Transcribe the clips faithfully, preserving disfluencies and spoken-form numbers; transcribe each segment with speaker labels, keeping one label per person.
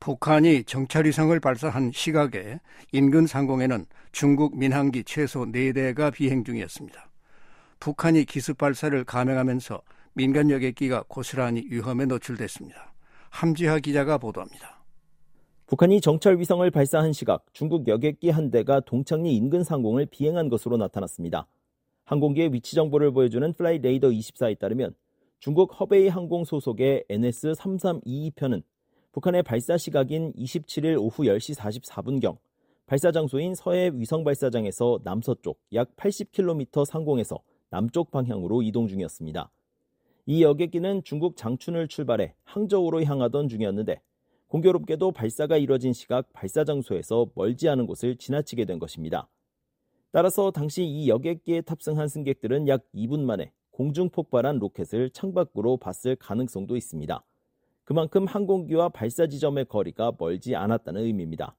Speaker 1: 북한이 정찰위성을 발사한 시각에 인근 상공에는 중국 민항기 최소 네 대가 비행 중이었습니다. 북한이 기습 발사를 감행하면서 민간 여객기가 고스란히 위험에 노출됐습니다. 함지하 기자가 보도합니다.
Speaker 2: 북한이 정찰 위성을 발사한 시각 중국 여객기 한 대가 동창리 인근 상공을 비행한 것으로 나타났습니다. 항공기의 위치 정보를 보여주는 플라잇 레이더 이십사에 따르면 중국 허베이 항공 소속의 엔에스 삼삼이이 편은 북한의 발사 시각인 이십칠일 오후 열 시 사십사 분경 발사 장소인 서해 위성 발사장에서 남서쪽 약 팔십 킬로미터 상공에서 남쪽 방향으로 이동 중이었습니다. 이 여객기는 중국 장춘을 출발해 항저우로 향하던 중이었는데 공교롭게도 발사가 이뤄진 시각 발사 장소에서 멀지 않은 곳을 지나치게 된 것입니다. 따라서 당시 이 여객기에 탑승한 승객들은 약 이 분 만에 공중 폭발한 로켓을 창밖으로 봤을 가능성도 있습니다. 그만큼 항공기와 발사 지점의 거리가 멀지 않았다는 의미입니다.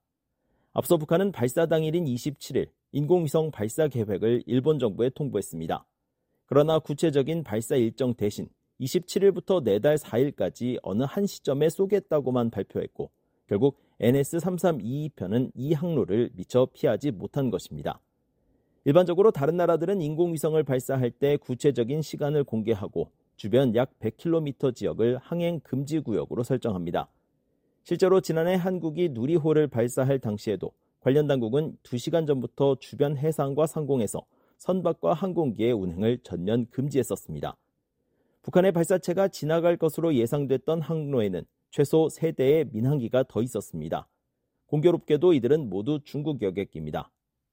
Speaker 2: 앞서 북한은 발사 당일인 이십칠일 인공위성 발사 계획을 일본 정부에 통보했습니다. 그러나 구체적인 발사 일정 대신 이십칠일부터 내달 사일까지 어느 한 시점에 쏘겠다고만 발표했고 결국 엔에스 삼삼이이 편은 이 항로를 미처 피하지 못한 것입니다. 일반적으로 다른 나라들은 인공위성을 발사할 때 구체적인 시간을 공개하고 주변 약 백 킬로미터 지역을 항행 금지 구역으로 설정합니다. 실제로 지난해 한국이 누리호를 발사할 당시에도 관련 당국은 두 시간 전부터 주변 해상과 상공에서 선박과 항공기의 운행을 전면 금지했었습니다. 북한의 발사체가 지나갈 것으로 예상됐던 항로에는 최소 세 대의 민항기가 더 있었습니다. 공교롭게도 이들은 모두 중국 여객기입니다.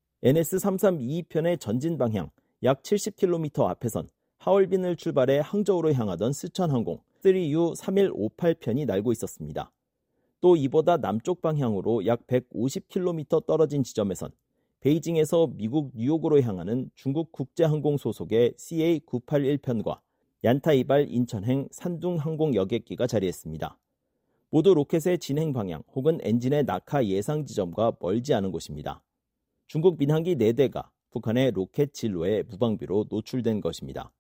Speaker 2: 엔에스 삼삼이이 편의 전진 방향 약 칠십 킬로미터 앞에선 하얼빈을 출발해 항저우로 향하던 스천항공 쓰리 유 삼일오팔 편이 날고 있었습니다. 또 이보다 남쪽 방향으로 약 백오십 킬로미터 떨어진 지점에선 베이징에서 미국 뉴욕으로 향하는 중국 국제항공 소속의 씨에이 구팔일 편과 얀타이발 인천행 산둥항공 여객기가 자리했습니다. 모두 로켓의 진행 방향 혹은 엔진의 낙하 예상 지점과 멀지 않은 곳입니다. 중국 민항기 네 대가 북한의 로켓 진로에 무방비로 노출된 것입니다.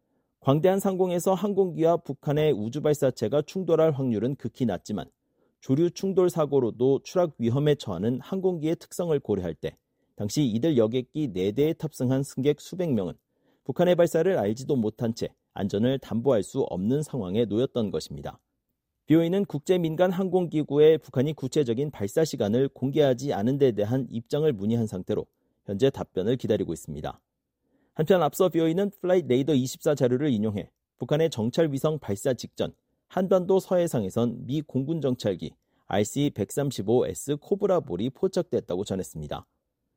Speaker 2: 광대한 상공에서 항공기와 북한의 우주발사체가 충돌할 확률은 극히 낮지만 조류 충돌 사고로도 추락 위험에 처하는 항공기의 특성을 고려할 때 당시 이들 여객기 네 대에 탑승한 승객 수백 명은 북한의 발사를 알지도 못한 채 안전을 담보할 수 없는 상황에 놓였던 것입니다. 비오이는 국제민간항공기구에 북한이 구체적인 발사 시간을 공개하지 않은 데 대한 입장을 문의한 상태로 현재 답변을 기다리고 있습니다. 한편 앞서 비오이는 플라잇 레이더 이십사 자료를 인용해 북한의 정찰위성 발사 직전 한반도 서해상에선 미 공군 정찰기 알씨 백삼십오 에스 코브라볼이 포착됐다고 전했습니다.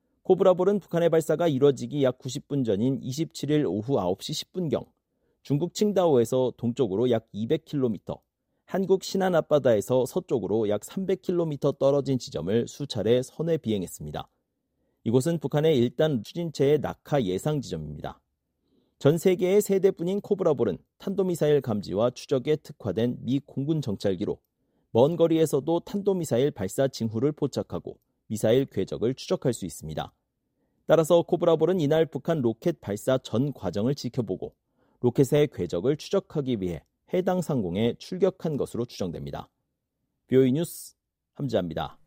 Speaker 2: 코브라볼은 북한의 발사가 이뤄지기 약 구십 분 전인 이십칠일 오후 아홉 시 십 분경 중국 칭다오에서 동쪽으로 약 이백 킬로미터, 한국 신안 앞바다에서 서쪽으로 약 삼백 킬로미터 떨어진 지점을 수차례 선회 비행했습니다. 이곳은 북한의 일 단 추진체의 낙하 예상 지점입니다. 전 세계의 세 대뿐인 코브라볼은 탄도미사일 감지와 추적에 특화된 미 공군 정찰기로 먼 거리에서도 탄도미사일 발사 징후를 포착하고 미사일 궤적을 추적할 수 있습니다. 따라서 코브라볼은 이날 북한 로켓 발사 전 과정을 지켜보고 로켓의 궤적을 추적하기 위해 해당 상공에 출격한 것으로 추정됩니다. 비오이 뉴스 함지아입니다.